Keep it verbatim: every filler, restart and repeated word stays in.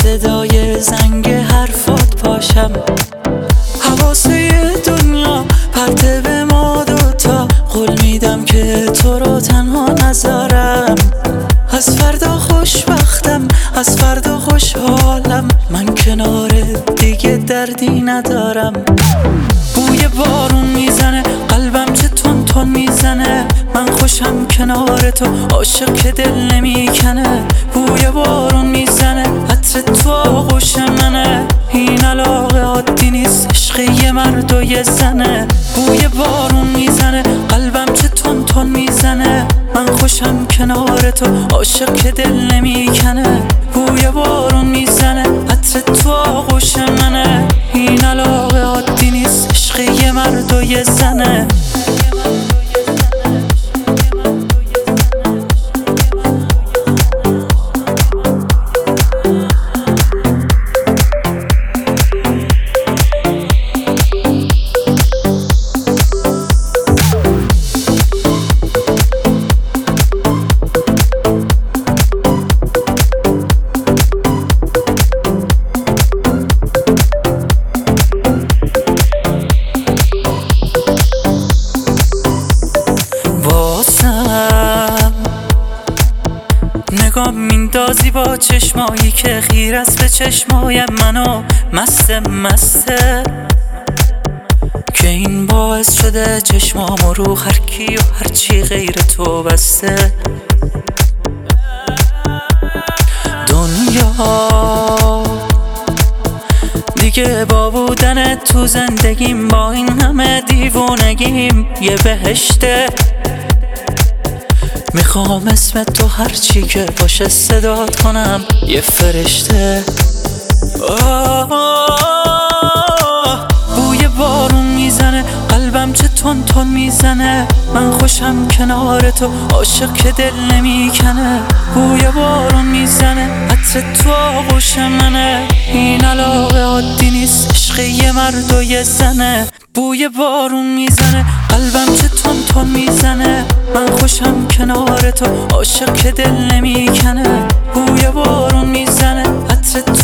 صدای زنگ حرفات پاشم. حواسه دنیا پرته به ما دوتا، قول میدم که تو رو تنها نذارم. از فردا خوشبختم، از فردا خوشحالم، من کنار دیگه دردی ندارم. بوی بارون میزنه قلبم چه تون تون میزنه، من خوشم کنار تو، عاشق که دل نمیکنه. بوی بارون میزنه عطر تو آغوش منه، این علاقه عادی نیست، عشق یه مرد و یه زنه. بوی بارون میزنه قلبم چه تون تون میزنه، من خوشم کنار تو، عاشق که دل نمیکنه. بوی بارون میزنه عطر تو آغوش منه، این علاقه عادی نیست، عشق یه مرد و یه زنه. نگاه میندازی با چشمایی که خیر است به چشمای منو، مست مسته که این باعث شده چشمامو رو هر کی و هر چی غیر تو بسته. دنیا دیگه با بودن تو زندگیم، با این همه دیوونگیم یه بهشته. میخوام اسم تو هرچی که باشه صدات کنم، یه فرشته. آه آه بوی بارون میزنه قلبم چه تون تون میزنه، من خوشم کنار تو، عاشق که دل نمیکنه. بوی بارون میزنه عطر تو آغوش منه، این علاقه عادی نیست، عشق یه مرد و یه زنه. بوی بارون میزنه قلبم چه تون تون میزنه، من خوشم کنار تو، عاشق که دل نمیکنه. بوی بارون میزنه عطر